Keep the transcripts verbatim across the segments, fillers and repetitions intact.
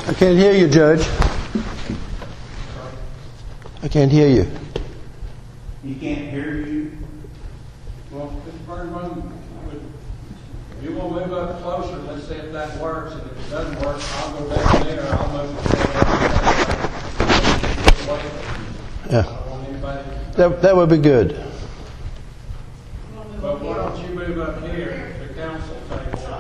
I can't hear you, Judge. I can't hear you. You can't hear you? Well, Mister Bergman, if you want to move up closer, let's see if that works. And if it doesn't work, I'll go down there. I'll move it down. Yeah. I don't want anybody to... That, that would be good. But why don't you move up here to the council table?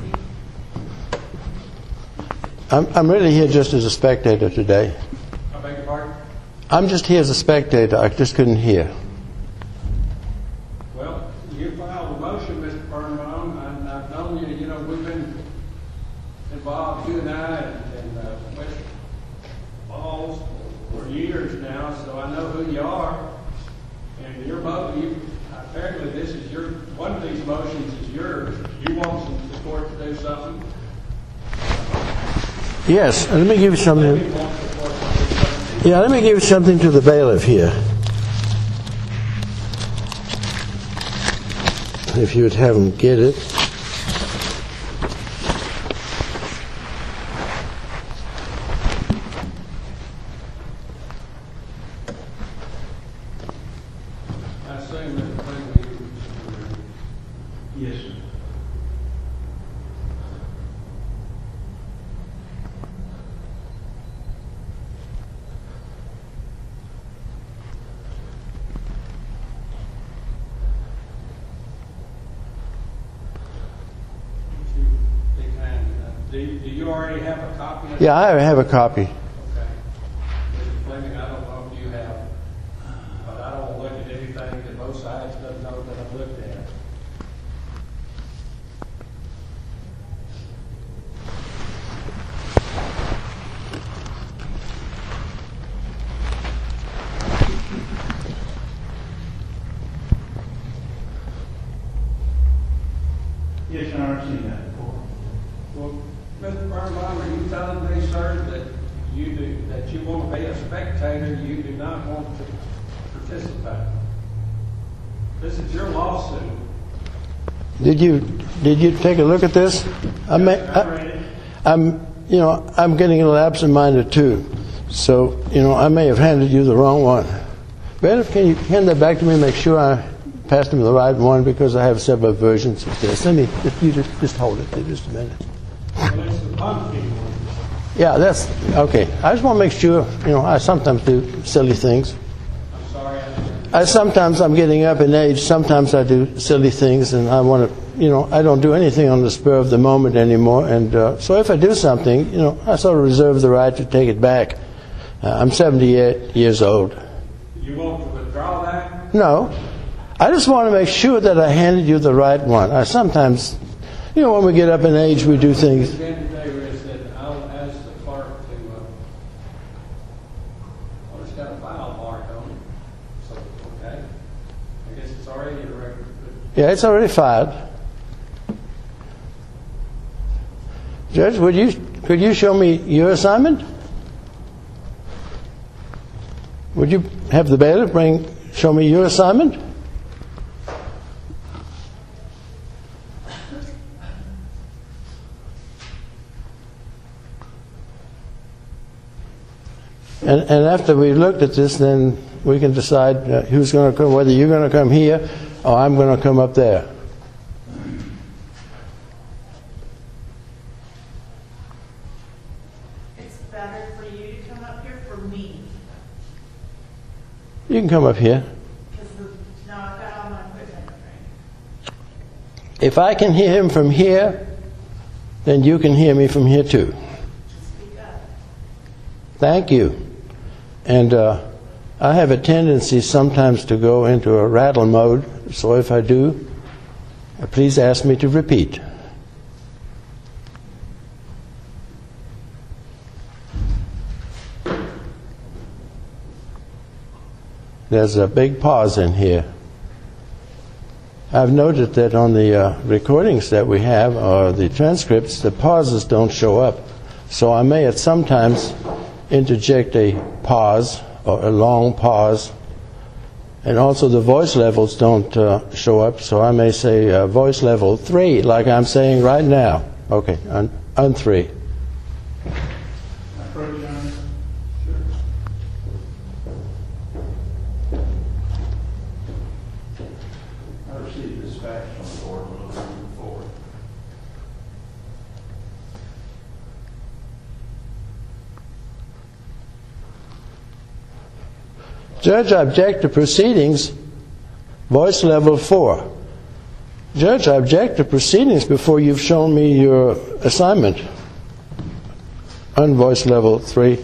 I'm, I'm really here just as a spectator today. I beg your pardon? I'm just here as a spectator. I just couldn't hear. Well, you filed a motion, Mister Bergman, and I've known you, you know, we've been involved, you and I, in uh, West Falls for years now, so I know who you are. And your mo- you apparently this is your, one of these motions is yours. You want some, the court to do something? Yes, let me give you something. You want the court to do something? Yeah, let me give you something to the bailiff here. If you would have him get it. I assume that when we... Yes, sir. Do you, do you already have a copy of it? Yeah, I have a copy. Okay. Mister Fleming, I don't know if you have, but I don't look at anything that both sides doesn't know that I've looked at. Yes, sir, I've seen that before. Well, Mister Birnbaum, are you telling me, sir, that you do, that you want to be a spectator, you do not want to participate? This is your lawsuit. Did you did you take a look at this? I may, I read it. I, I'm you know I'm getting a little absent-minded too, so you know I may have handed you the wrong one. Bailiff, can you hand that back to me and make sure I passed him the right one, because I have several versions of this. Let me if you just, just hold it for just a minute. Well, it's the pumpkin one. Yeah, that's okay. I just want to make sure. You know, I sometimes do silly things. I'm sorry. I I sometimes I'm getting up in age. Sometimes I do silly things, and I want to, you know, I don't do anything on the spur of the moment anymore. And uh, so if I do something, you know, I sort of reserve the right to take it back. Uh, I'm seventy-eight years old. You want to withdraw that? No, I just want to make sure that I handed you the right one. I sometimes, you know, when we get up in age, we do things. Again today, where it said, I'll ask the clerk to, uh, well, it's got a file mark on it. So, okay. I guess it's already in the record. But Yeah, it's already filed. Judge, would you could you show me your assignment? Would you have the bailiff bring show me your assignment? And, and after we looked at this, then we can decide uh, who's going to come, whether you're going to come here or I'm going to come up there. It's better for you to come up here for me, You can come up here. because now I've got all my equipment right. If I can hear him from here, then you can hear me from here too. Just speak up. Thank you. And uh, I have a tendency sometimes to go into a rattle mode, so if I do, uh, please ask me to repeat. There's a big pause in here. I've noted that on the uh, recordings that we have, or the transcripts, the pauses don't show up. So I may at some times interject a pause or a long pause. And also the voice levels don't uh, show up, so I may say uh, voice level three, like I'm saying right now. Okay, on, on three. Judge, I object to proceedings, voice level four. Judge, I object to proceedings before you've shown me your assignment on voice level three.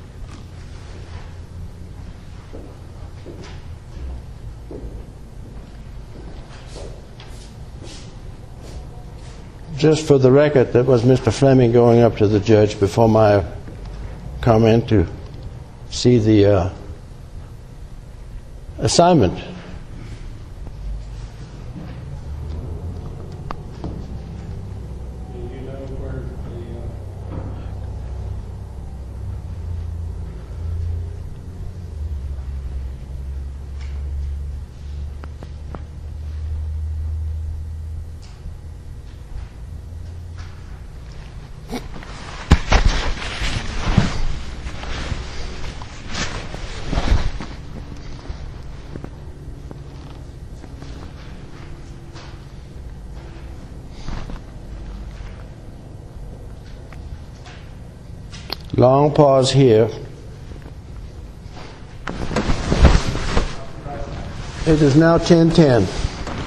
Just for the record, that was Mister Fleming going up to the judge before my comment to see the uh, assignment. Do you know where the, uh, Long pause here. It is now ten ten. That's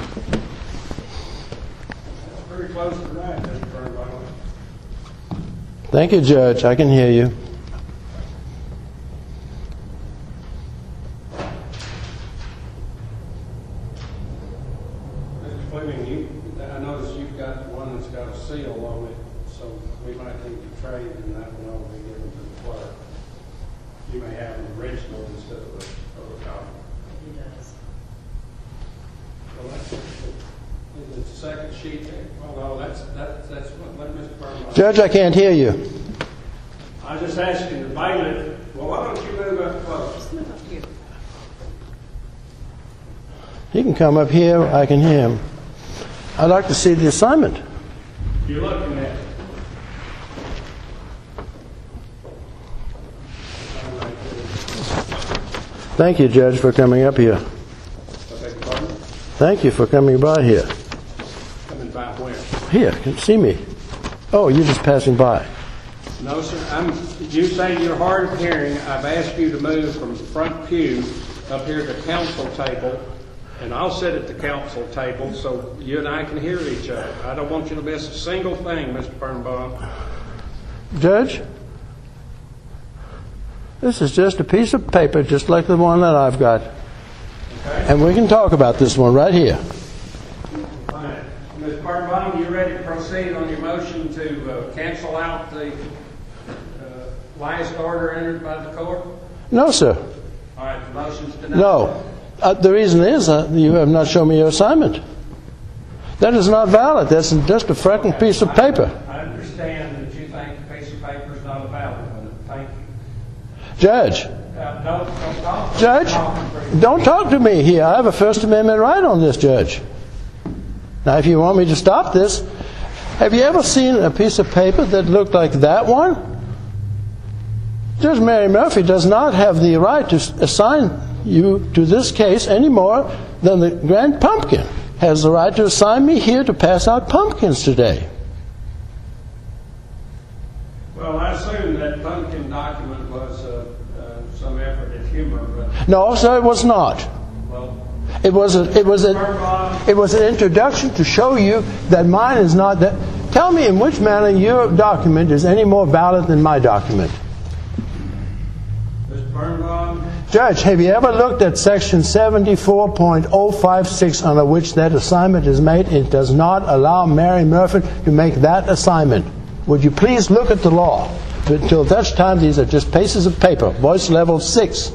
pretty close to right, Mister Burnbaum. Thank you, Judge. I can hear you. Mister Fleming, you, I notice you've got one that's got a seal on it, so we might need to trade and that one will be given to the clerk. You may have an original instead of a, of a copy. He does. Well, that's, is it the second sheet there? Well, no, that's, that's, that's what, let Mister Burnbaum. Judge, I can't hear you. I was just asking the bailiff, well, why don't you move up close? Just move up here. He can come up here. I can hear him. I'd like to see the assignment. You're looking at it. Thank you, Judge, for coming up here. I beg your pardon? Thank you for coming by here. Coming by where? Here, can see me. Oh, you're just passing by. No, sir. I'm, you say you're hard of hearing. I've asked you to move from the front pew up here to the council table, and I'll sit at the council table so you and I can hear each other. I don't want you to miss a single thing, Mister Birnbaum. Judge, this is just a piece of paper, just like the one that I've got. Okay? And we can talk about this one right here. Fine. Mister Birnbaum, you ready to proceed on your motion to uh, cancel out the uh, last order entered by the court? No, sir. All right, the motion's denied. No. Uh, the reason is uh, you have not shown me your assignment. That is not valid. That's just a freaking piece of paper. I understand that you think the piece of paper is not a valid one. Thank you. Judge, Uh, don't, don't talk. Judge, don't talk to me here. I have a First Amendment right on this, Judge. Now, if you want me to stop this, have you ever seen a piece of paper that looked like that one? Judge Mary Murphy does not have the right to assign you to this case any more than the Grand Pumpkin has the right to assign me here to pass out pumpkins today. Well, I assume that pumpkin document was uh, uh, some effort at humor, but, No, sir, it was not. well, It was a, it was a, it was an introduction to show you that mine is not that. Tell me in which manner your document is any more valid than my document. Mister Birnbaum, Judge, have you ever looked at section seventy-four point oh five six under which that assignment is made? It does not allow Mary Murphy to make that assignment. Would you please look at the law? Until such time, these are just pieces of paper. Voice level six.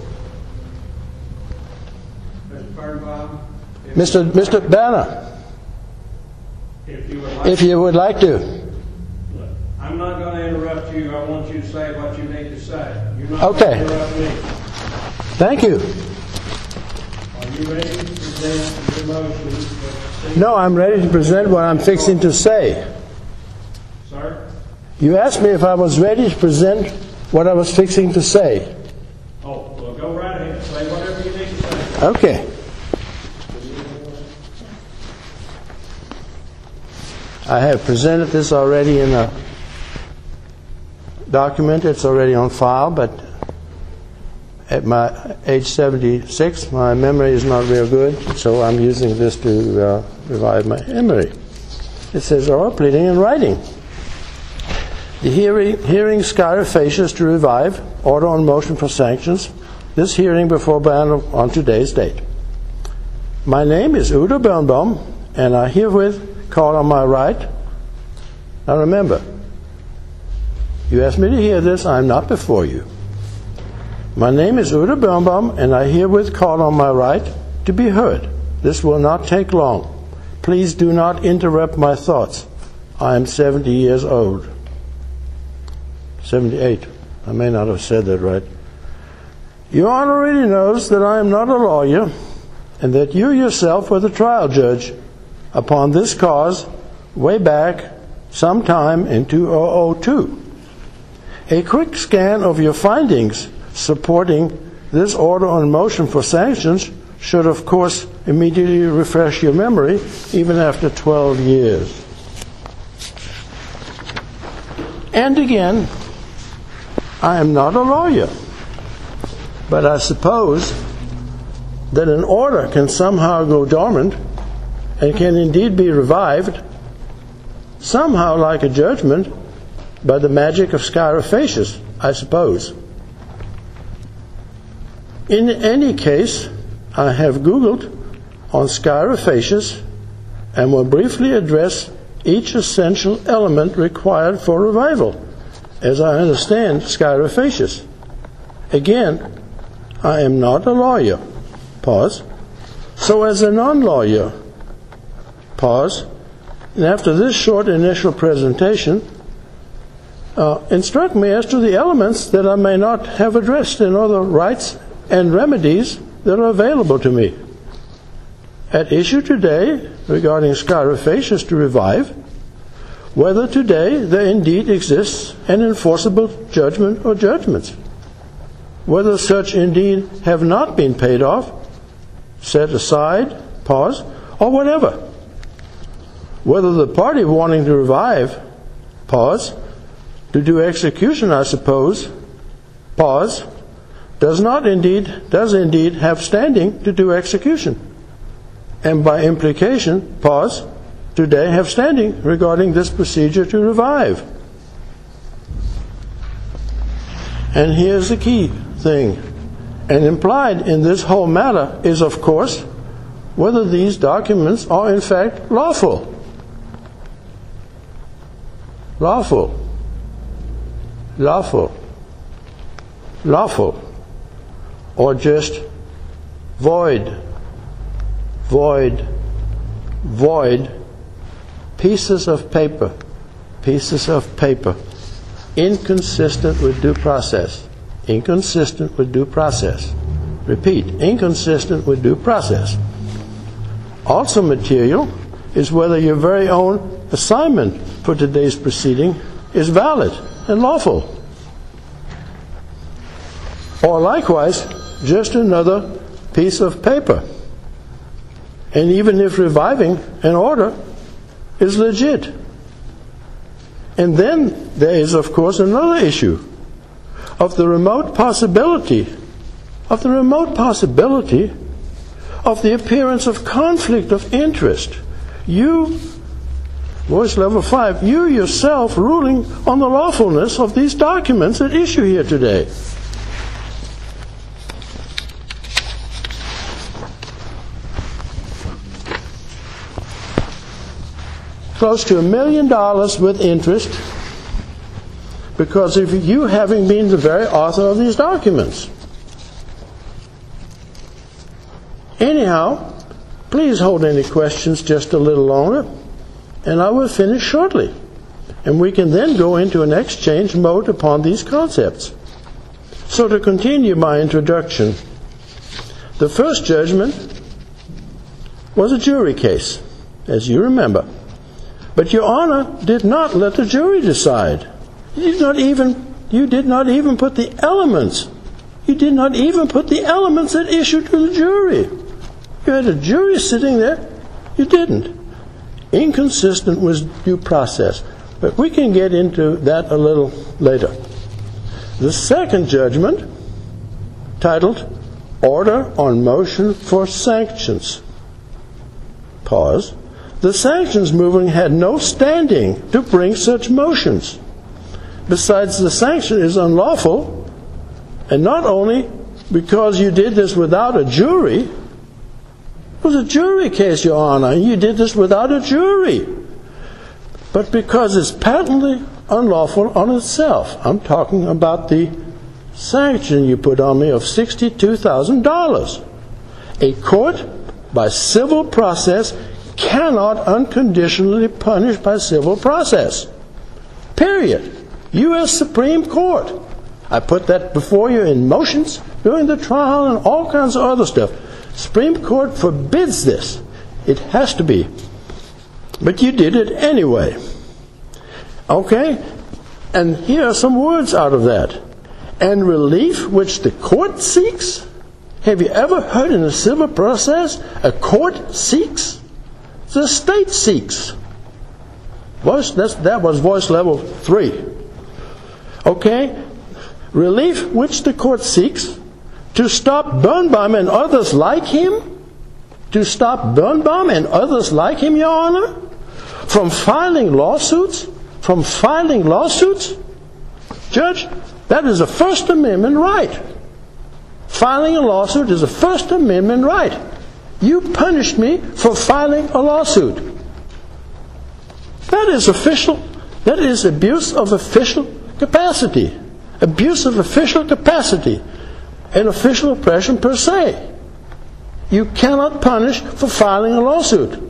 Mister Birnbaum, if, Mister Mister Banner, if you would like, if you would like to. I'm not going to interrupt you. I want you to say what you need to say. You're not Okay. going to interrupt me. Thank you. Are you ready to present your motion? No, I'm ready to present what I'm fixing to say. Sir? You asked me if I was ready to present what I was fixing to say. Oh, well, go right ahead. Say whatever you need to say. Okay. I have presented this already in a document. It's already on file, but at my age seventy-six, my memory is not real good, so I'm using this to uh, revive my memory. It says, oral pleading and writing. The hearing, hearing Skyra Facius to revive, order on motion for sanctions, this hearing before ban on today's date. My name is Udo Birnbaum, and I herewith call on my right. Now remember, you asked me to hear this, I'm not before you. My name is Udo Birnbaum, and I herewith call on my right to be heard. This will not take long. Please do not interrupt my thoughts. I am seventy years old. seventy-eight. I may not have said that right. Your Honor already knows that I am not a lawyer, and that you yourself were the trial judge upon this cause way back sometime in two thousand two. A quick scan of your findings supporting this order on motion for sanctions should, of course, immediately refresh your memory, even after twelve years. And again, I am not a lawyer, but I suppose that an order can somehow go dormant and can indeed be revived, somehow like a judgment, by the magic of Skyra Facius, I suppose. In any case, I have Googled on Skyra Facius and will briefly address each essential element required for revival, as I understand Skyra Facius. Again, I am not a lawyer. Pause. So as a non-lawyer, pause, and after this short initial presentation, uh, instruct me as to the elements that I may not have addressed in other rights and remedies that are available to me. At issue today, regarding Skyra Facius to revive, whether today there indeed exists an enforceable judgment or judgments, whether such indeed have not been paid off, set aside, pause, or whatever, whether the party wanting to revive, pause, to do execution, I suppose, pause, does not indeed, does indeed have standing to do execution, and by implication, pause, today have standing regarding this procedure to revive. And here's the key thing, and implied in this whole matter is, of course, whether these documents are in fact lawful. Lawful. Lawful. Lawful. Or just void. Void. Void. Pieces of paper. Pieces of paper. Inconsistent with due process. Inconsistent with due process. Repeat, inconsistent with due process. Also material is whether your very own assignment for today's proceeding is valid and lawful. Or likewise, just another piece of paper. And even if reviving an order is legit. And then there is, of course, another issue of the remote possibility, of the remote possibility of the appearance of conflict of interest. You, voice level five, you yourself ruling on the lawfulness of these documents at issue here today. Close to a million dollars with interest because of you having been the very author of these documents. Anyhow, please hold any questions just a little longer, and I will finish shortly. And we can then go into an exchange mode upon these concepts. So to continue my introduction, the first judgment was a jury case, as you remember. But Your Honor did not let the jury decide. You did not even, you did not even put the elements. You did not even put the elements at issue to the jury. You had a jury sitting there. You didn't. Inconsistent with due process. But we can get into that a little later. The second judgment titled Order on Motion for Sanctions. Pause. The sanctions movement had no standing to bring such motions. Besides, the sanction is unlawful, and not only because you did this without a jury. It was a jury case, Your Honor, and you did this without a jury. But because it's patently unlawful on itself. I'm talking about the sanction you put on me of sixty-two thousand dollars. A court, by civil process, cannot unconditionally punish by civil process. Period. U S Supreme Court. I put that before you in motions during the trial and all kinds of other stuff. Supreme Court forbids this. It has to be. But you did it anyway. Okay? And here are some words out of that. And relief which the court seeks? Have you ever heard in a civil process a court seeks? The state seeks. Voice, that's, that was voice level three. Okay? Relief which the court seeks to stop Birnbaum and others like him? To stop Birnbaum and others like him, Your Honor? From filing lawsuits? From filing lawsuits? Judge, that is a First Amendment right. Filing a lawsuit is a First Amendment right. You punished me for filing a lawsuit. That is official. That is abuse of official capacity. Abuse of official capacity. And official oppression per se. You cannot punish for filing a lawsuit.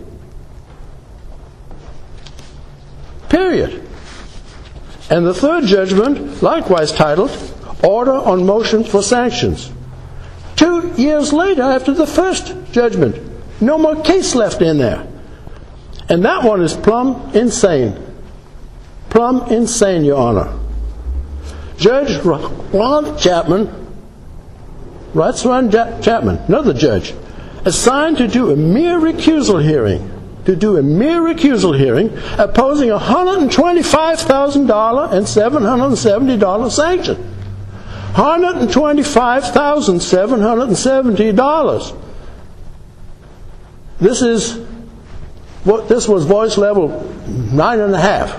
Period. And the third judgment, likewise titled, Order on Motion for Sanctions. Two years later, after the first judgment, no more case left in there. And that one is plumb insane. Plumb insane, Your Honor. Judge Ron Chapman, Right, Ron Chapman, another judge, assigned to do a mere recusal hearing, to do a mere recusal hearing, opposing a one hundred twenty-five thousand dollars and seven hundred seventy dollars sanction. one hundred twenty-five thousand seven hundred seventy dollars. This is what this was voice level nine and a half.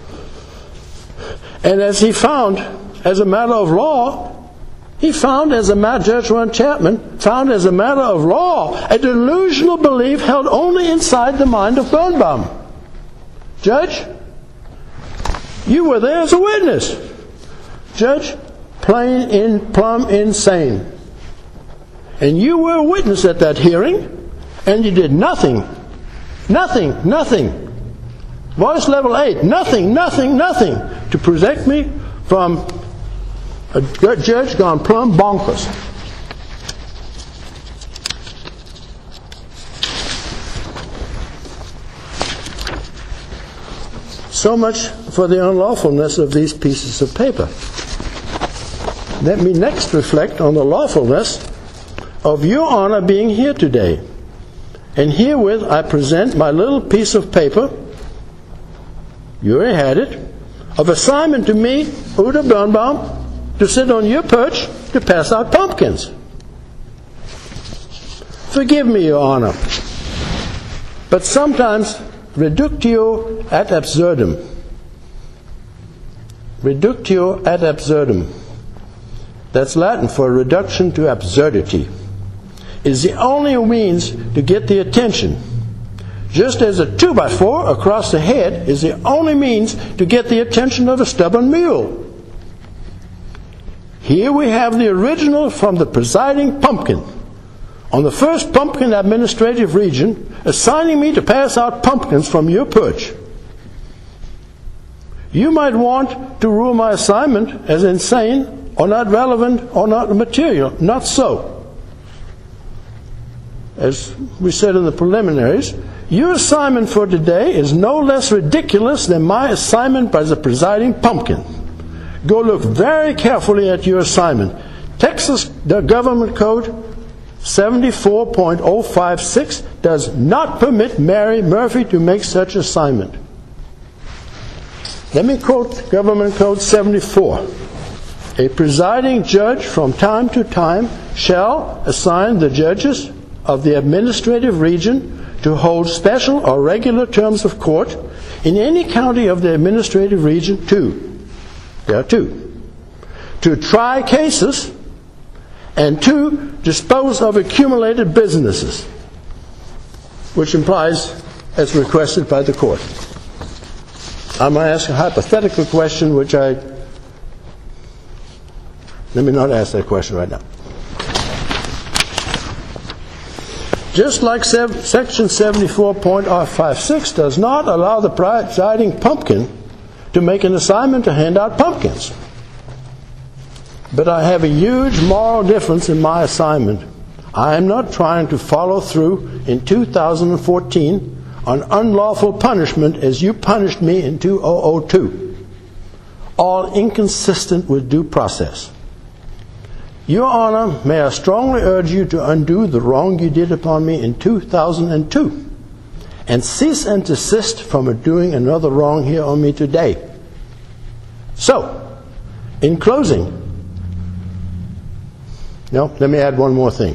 And as he found, as a matter of law, he found as a matter, Judge Ron Chapman found as a matter of law a delusional belief held only inside the mind of Birnbaum. Judge, you were there as a witness. Judge, plain in plumb insane. And you were a witness at that hearing, and you did nothing, nothing, nothing. Voice level eight, nothing, nothing, nothing to protect me from a judge gone plumb bonkers. So much for the unlawfulness of these pieces of paper. Let me next reflect on the lawfulness of Your Honor being here today. And herewith I present my little piece of paper, you already had it, of assignment to me, Uta Birnbaum, to sit on your perch to pass out pumpkins. Forgive me, Your Honor, but sometimes reductio ad absurdum, reductio ad absurdum, that's Latin for reduction to absurdity, is the only means to get the attention. Just as a two by four across the head is the only means to get the attention of a stubborn mule. Here we have the original from the presiding pumpkin on the first pumpkin administrative region, assigning me to pass out pumpkins from your perch. You might want to rule my assignment as insane or not relevant or not material. Not so. As we said in the preliminaries, your assignment for today is no less ridiculous than my assignment by the presiding pumpkin. Go look very carefully at your assignment. Texas Government Code seventy-four point oh five six does not permit Mary Murphy to make such assignment. Let me quote Government Code seventy-four. A presiding judge from time to time shall assign the judges of the administrative region to hold special or regular terms of court in any county of the administrative region to, there are two, to try cases, and two, dispose of accumulated businesses, which implies as requested by the court. I'm going to ask a hypothetical question, which I, let me not ask that question right now. Just like Section seventy-four point oh five six does not allow the presiding pumpkin to make an assignment to hand out pumpkins. But I have a huge moral difference in my assignment. I am not trying to follow through in two thousand fourteen on unlawful punishment as you punished me in two thousand two. All inconsistent with due process. Your Honor, may I strongly urge you to undo the wrong you did upon me in two thousand two and cease and desist from doing another wrong here on me today. So, in closing, no, let me add one more thing.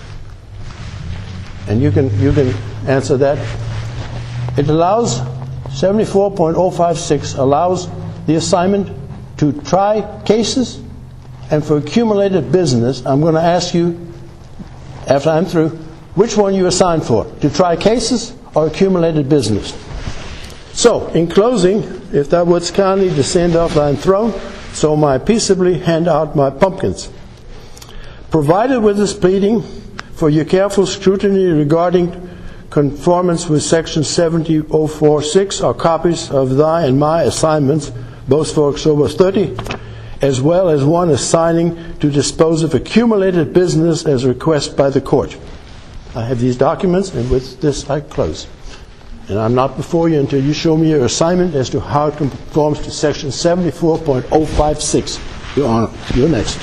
And you can, you can answer that. It allows, seventy-four point oh five six allows the assignment to try cases, and for accumulated business, I'm going to ask you, after I'm through, which one you assigned for, to try cases or accumulated business. So, in closing, if thou wouldst kindly descend off thine throne, so may I peaceably hand out my pumpkins. Provided with this pleading for your careful scrutiny regarding conformance with Section seventy oh four six are copies of thy and my assignments, both for October thirtieth, as well as one assigning to dispose of accumulated business as requested by the court. I have these documents, and with this I close. And I'm not before you until you show me your assignment as to how it conforms to Section seventy-four point oh five six. Your Honor, you're next.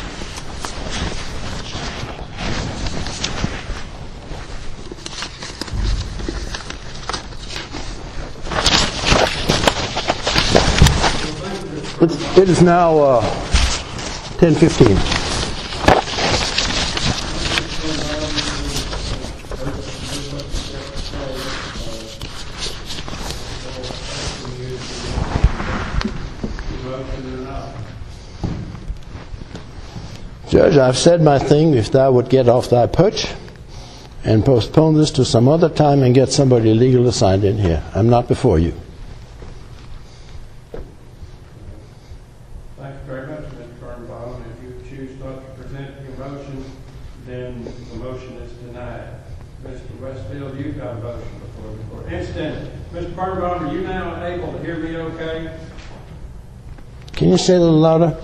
It is now uh, ten fifteen. Judge, I've said my thing. If thou would get off thy perch and postpone this to some other time and get somebody legal assigned in here. I'm not before you. Can you say it a little louder?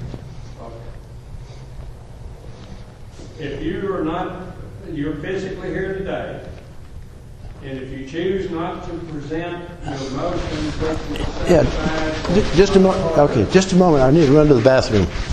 If you are not, you're physically here today, and if you choose not to present your motion, yeah, just a moment. Okay, just a moment. I need to run to the bathroom.